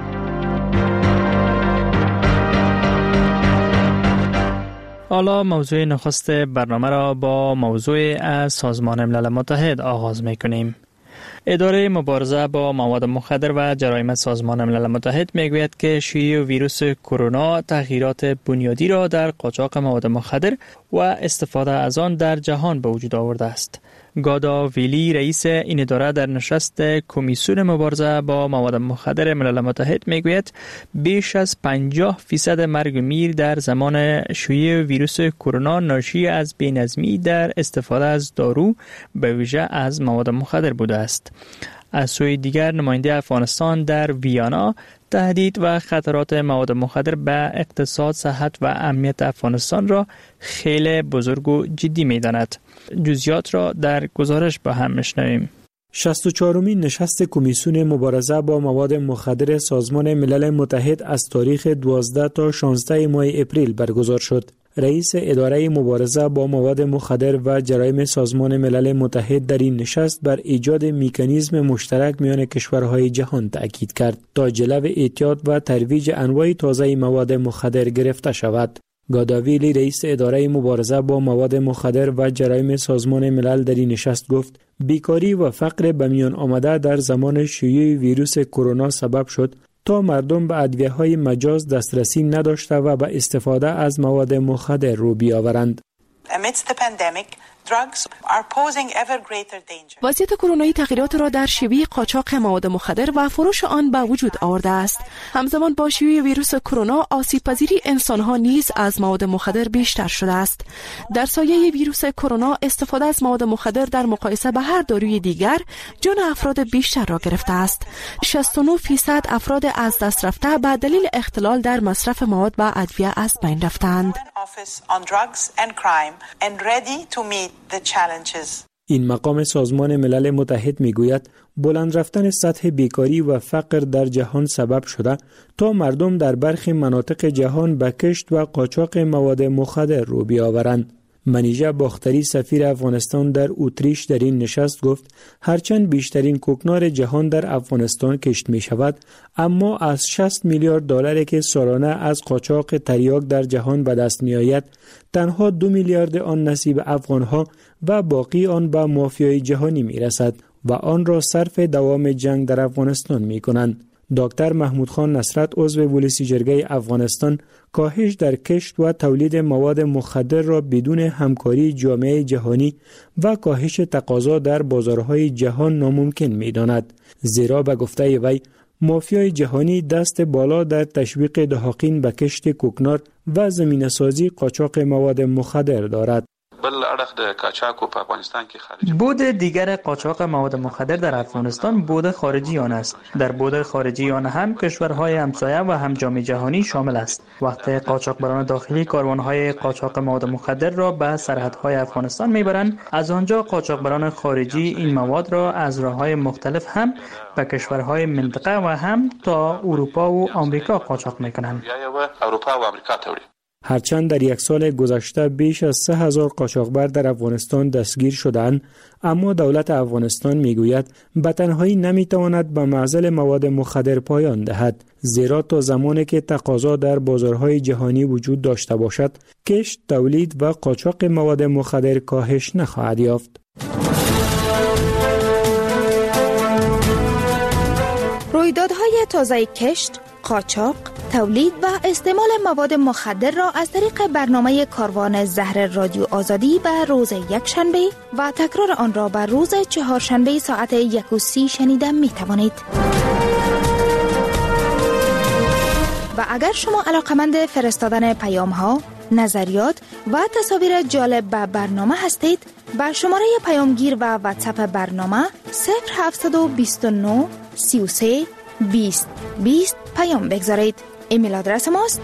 حالا موضوع نخست برنامه را با موضوع از سازمان ملل متحد آغاز میکنیم. اداره مبارزه با مواد مخدر و جرایم سازمان ملل متحد میگوید که شیوع ویروس کرونا تغییرات بنیادی را در قاچاق مواد مخدر و استفاده از آن در جهان به وجود آورده است. گادا ویلی رئیس این اداره در نشست کمیسیون مبارزه با مواد مخدر ملل متحد میگوید بیش از 50% مرگ و میر در زمان شیوع ویروس کرونا ناشی از بی‌نظمی در استفاده از دارو به ویژه از مواد مخدر بوده است. از سوی دیگر نماینده افغانستان در ویانا تهدید و خطرات مواد مخدر به اقتصاد، صحت و امنیت افغانستان را خیلی بزرگ و جدی می‌داند. جزئیات را در گزارش با هم میشنویم. 64مین نشست کمیسیون مبارزه با مواد مخدر سازمان ملل متحد از تاریخ 12 تا 16 ماه اپریل برگزار شد. رئیس اداره مبارزه با مواد مخدر و جرایم سازمان ملل متحد در این نشست بر ایجاد مکانیزم مشترک میان کشورهای جهان تأکید کرد تا جلو اعتیاد و ترویج انواع تازه مواد مخدر گرفته شود. گاداویلی رئیس اداره مبارزه با مواد مخدر و جرایم سازمان ملل در این نشست گفت بیکاری و فقر به میان آمده در زمان شیوع ویروس کرونا سبب شد تا مردم به ادویه‌های مجاز دسترسی نداشته و به استفاده از مواد مخدر رو بیاورند. وضعیت کرونایی تغییرات را در شیوه قاچاق مواد مخدر و فروش آن به وجود آورده است. همزمان با شیوع ویروس کرونا آسیب پذیری انسان‌ها نیز از مواد مخدر بیشتر شده است. در سایه ویروس کرونا استفاده از مواد مخدر در مقایسه به هر داروی دیگر جان افراد بیشتر را گرفته است. 69% افراد از دست رفته به دلیل اختلال در مصرف مواد و ادویه از بین رفتند. این مقام سازمان ملل متحد میگوید بلند رفتن سطح بیکاری و فقر در جهان سبب شده تا مردم در برخی مناطق جهان به کشت و قاچاق مواد مخدر رو بیاورند. منیژه باختری سفیر افغانستان در اتریش در این نشست گفت هرچند بیشترین کوکنار جهان در افغانستان کشت می شود، اما از 60 میلیارد دلاری که سالانه از قاچاق تریاک در جهان به دست می آید، تنها 2 میلیارد آن نصیب افغانها و باقی آن به مافیای جهانی می رسد و آن را صرف دوام جنگ در افغانستان می کنند. دکتر محمود خان نصرت عضو پلیس جرگه افغانستان کاهش در کشت و تولید مواد مخدر را بدون همکاری جامعه جهانی و کاهش تقاضا در بازارهای جهان ناممکن می‌داند، زیرا به گفته وی مافیای جهانی دست بالا در تشویق دهاقین به کشت کوکنار و زمینه‌سازی قاچاق مواد مخدر دارد. بود دیگر قاچاق مواد مخدر در افغانستان بود خارجی آن است. در بود خارجی آن هم کشورهای همسایه و هم جامعه جهانی شامل است. وقتی قاچاقبران داخلی کاروانهای قاچاق مواد مخدر را به سرحدهای افغانستان میبرند، از آنجا قاچاقبران خارجی این مواد را از راههای مختلف هم به کشورهای منطقه و هم تا اروپا و آمریکا قاچاق میکنند. هرچند در یک سال گذشته بیش از 3000 قاچاقبر در افغانستان دستگیر شدند، اما دولت افغانستان میگوید به تنهایی نمیتواند به معضل مواد مخدر پایان دهد، زیرا تا زمانی که تقاضا در بازارهای جهانی وجود داشته باشد، کشت، تولید و قاچاق مواد مخدر کاهش نخواهد یافت. رویدادهای تازه کشت، قاچاق، تولید و استعمال مواد مخدر را از طریق برنامه کاروان زهر رادیو آزادی به روز یکشنبه و تکرار آن را به روز چهارشنبه ساعت 1:30 شنیده می توانید. و اگر شما علاقمند فرستادن پیام ها، نظریات و تصاویر جالب به برنامه هستید، با شماره پیامگیر و واتساپ برنامه 0729 33 20 20 پیام بگذارید. ایمیل آدرس ماست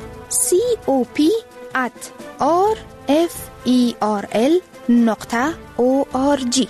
cop@rferl.org.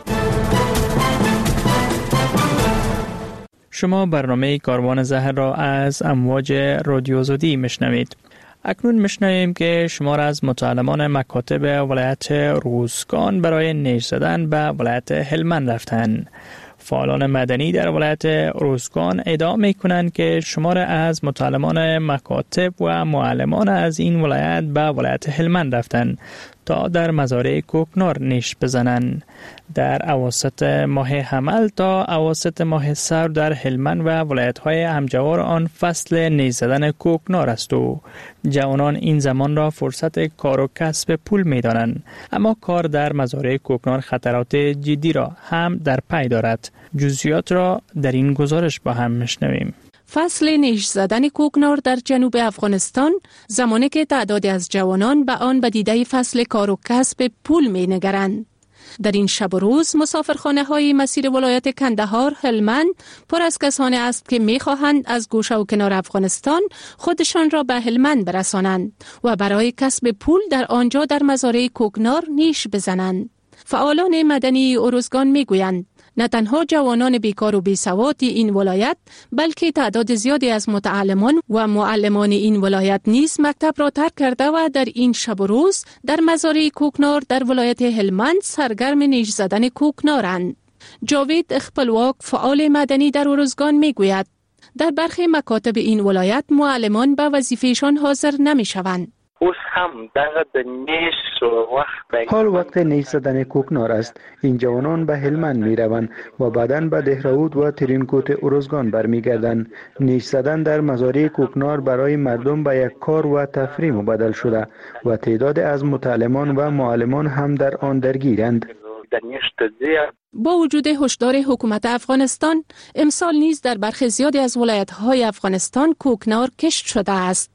شما برنامه کاروان زهر را از امواج رادیو آزادی میشنوید. اکنون میشنویم که شمار از متعلمان مکاتب ولایت روزگان برای نیش زدن به ولایت هلمند رفتند. فعالان مدنی در ولایت روزگان ادعا می‌کنند که شمار از متعلمان مکاتب و معلمان از این ولایت به ولایت هلمند رفتند تا در مزارع کوکنار نیش بزنند. در اواسط ماه حمل تا اواسط ماه سر در هلمند و ولایت‌های همجوار آن فصل نیش زدن کوکنار است و جوانان این زمان را فرصت کار و کسب پول می‌دانند، اما کار در مزارع کوکنار خطرات جدی را هم در پی دارد. جزئیات را در این گزارش با هم میشنویم. فصل نیش زدن کوکنار در جنوب افغانستان زمانی که تعدادی از جوانان به آن به دیده فصل کار و کسب پول می نگرند. در این شب و روز مسافرخانه های مسیر ولایت کندهار هلمند پر از کسانی است که می خواهند از گوشه و کنار افغانستان خودشان را به هلمند برسانند و برای کسب پول در آنجا در مزارع کوکنار نیش بزنند. فعالان مدنی اروزگان می گویند نه تنها جوانان بیکار و بیسواد این ولایت، بلکه تعداد زیادی از متعلمان و معلمان این ولایت نیز مکتب را ترک کرده و در این شب و روز در مزارع کوکنار در ولایت هلمند سرگرم نیش زدن کوکنارند. جاوید اخپلواک فعال مدنی در اروزگان می گوید در برخی مکاتب این ولایت معلمان به وظیفهشان حاضر نمی شوند. حال وقت نیش زدن کوکنار است. این جوانان به هلمند می روند و بعداً به دهراود و ترینکوت اروزگان برمیگردند. نیش زدن در مزارع کوکنار برای مردم به یک کار و تفریح مبدل شده و تعداد از متعلمان و معلمان هم در آن درگیرند. با وجود هشدار حکومت افغانستان، امسال نیز در برخی زیادی از ولایت‌های افغانستان کوکنار کشت شده است.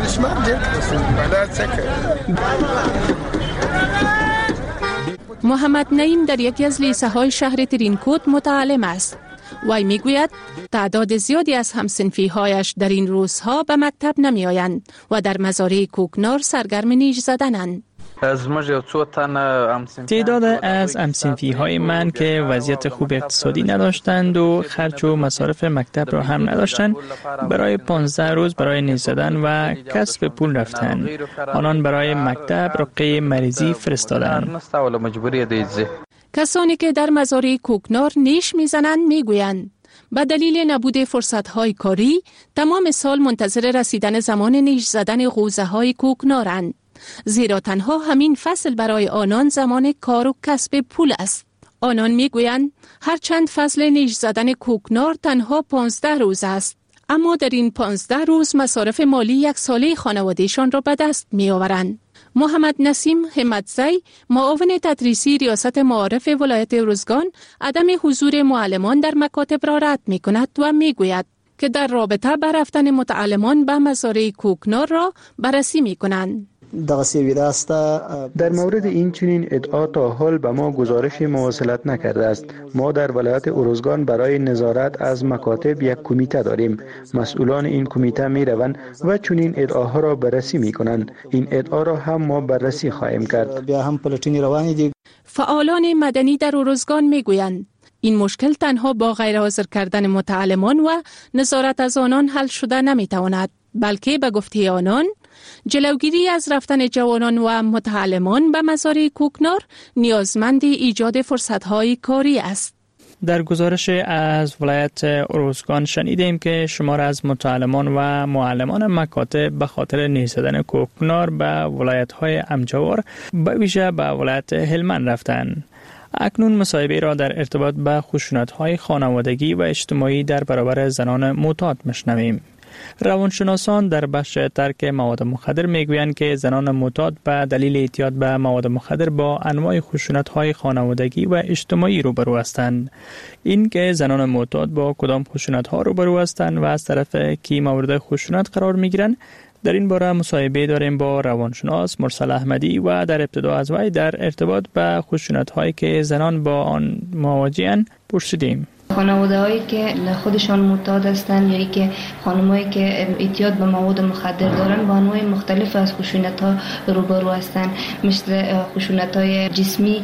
محمد نعیم در یکی از لیسه‌های شهر ترینکوت متعلم است. وی میگوید تعداد زیادی از همصنفی‌هایش در این روزها به مکتب نمی‌آیند و در مزارع کوکنار سرگرم نیش زدنند. تعداد از هم‌صنفی های من که وضعیت خوب اقتصادی نداشتند و خرج و مصارف مکتب را هم نداشتند برای 15 روز برای نیش زدن و کسب پول رفتند. آنان برای مکتب رقیه مریضی فرستادند. کسانی که در مزارع کوکنار نیش میزنند میگویند به دلیل نبود فرصت‌های کاری تمام سال منتظر رسیدن زمان نیش زدن غوزه‌های کوکنارند، زیرا تنها همین فصل برای آنان زمان کار و کسب پول است. آنان میگویند هرچند فصل نیش زدن کوکنار تنها 15 روز است، اما در این 15 روز مصارف مالی یک ساله خانوادهشان را به دست می‌آورند. محمد نسیم همتزی، معاون تدریسی ریاست معارف ولایت ارزگان، عدم حضور معلمان در مکاتب را رد می کند و می گوید که در رابطه با رفتن متعلمان به مزارع کوکنار را بررسی می کنند. در مورد این چنین ادعا تا حال به ما گزارش مواصلت نکرده است. ما در ولایت ارزگان برای نظارت از مکاتب یک کمیته داریم. مسئولان این کمیته می روند و چنین ادعاها را بررسی می کنند. این ادعا را هم ما بررسی خواهیم کرد. فعالان مدنی در ارزگان می گویند این مشکل تنها با غیرحاضر کردن متعلمان و نظارت از آنان حل شده نمی تواند، بلکه به گفته آنان جلوگیری از رفتن جوانان و متعلمان به مزارع کوکنار نیازمند ایجاد فرصت‌های کاری است. در گزارش از ولایت ارزگان شنیدیم که شمار از متعلمان و معلمان مکاتب به خاطر نیش زدن کوکنار به ولایت‌های امجوار به ویژه به ولایت هلمند رفتند. اکنون مصاحبه را در ارتباط به خشونت‌های خانوادگی و اجتماعی در برابر زنان معتاد میشنویم. روانشناسان در بخش ترک مواد مخدر میگویند که زنان معتاد به دلیل اعتیاد به مواد مخدر با انواع خشونت‌های خانوادگی و اجتماعی روبرو هستند. این که زنان معتاد با کدام خشونت‌ها روبرو هستند و از طرف کی مورد خشونت قرار میگیرند، در این باره مصاحبه داریم با روانشناس مرسل احمدی و در ابتدا از وی در ارتباط به خشونت‌هایی که زنان با آن مواجه‌اند پرسیدیم. خانواده هایی که خودشان معتاد هستند یا که خانمایی که اعتیاد به مواد مخدر دارن با انواع مختلف از خشونت ها روبرو هستند، مثل خشونت های جسمی،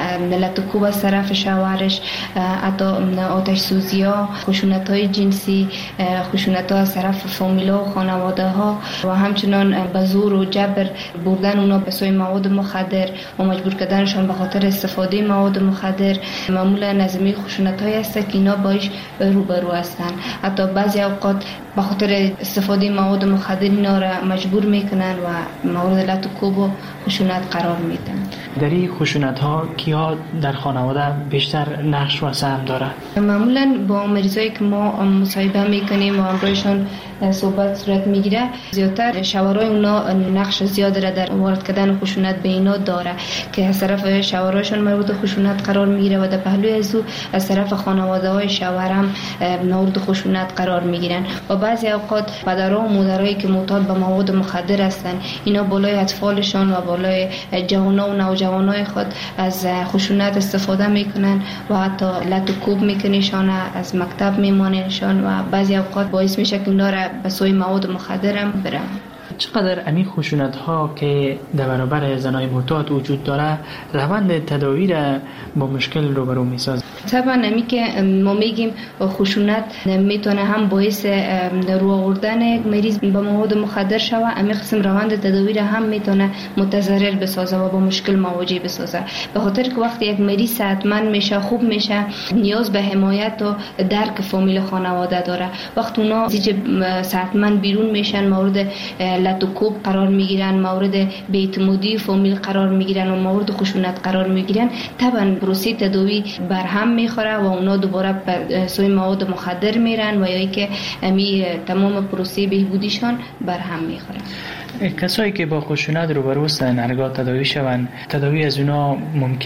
لطکوب از طرف شوهرش، حتی آتش سوزی ها، خشونت های جنسی، خشونت ها از طرف فامیلا و خانواده ها و همچنان به زور و جبر بردن اونا به سوی مواد مخدر و مجبور کردنشان به خاطر استفاده مواد مخدر. معمولا نظمی خشونت های است که اینا باش روبرو هستند. حتی بعضی اوقات به خاطر استفاده مواد مخدر اینا را مجبور میکنن و مورد لطکوب و خشونت قرار میدن. در این خشونت ها کیا در خانواده بیشتر نقش و سهم داره؟ معمولا با مریضایی که ما مصاحبه میکنیم و همراهشان صحبت صورت میگیره، زیادتر شوهرای اونا نقش زیاد را در وارد کردن خشونت به اینا داره که از طرف شوهرایشان مورد خشونت قرار میگیره و در پهلوی از طرف خانواده های شوهر هم مورد خشونت قرار میگیرن و بعضی اوقات پدرها و مادرایی که معتاد به مواد مخدر هستن اینا بالای اطفالشان و بالای جوانا و نوجوانای خود از خشونت استفاده میکنن و حتی لطکوب میکنیشان، از مکتب میمانیشان و بعضی اوقات باعث میشه که اونا را به سوی مواد مخدر هم برن. چقدر امی خشونت ها که در برابر زنای معتاد وجود داره روند تداوی را با مشکل روبرو میسازه؟ طبعا امی که ما میگیم خشونت میتونه هم باعث رو آوردن مریض به مواد مخدر شوه، امی قسم روند تداوی را هم میتونه متضرر بسازه و با مشکل مواجه بسازه. به خاطر که وقتی یک مریض صحتمند میشه، خوب میشه، نیاز به حمایت و درک فامیل خانواده داره. وقتی اونا زیج صحتمند بیرون میشن مورد لطکوب قرار میگیرن، مورد بی‌اعتمادی فامیل قرار میگیرن و مورد خشونت قرار میگیرن، طبعا پروسه تداوی برهم میخوره و اونا دوباره به سوی مواد مخدر میرن و یا اینکه امی تمام پروسه بهبودیشان برهم میخوره. کسایی که با خشونت روبرو هستن هرگاه تداوی شوند، تداوی از اونا ممکن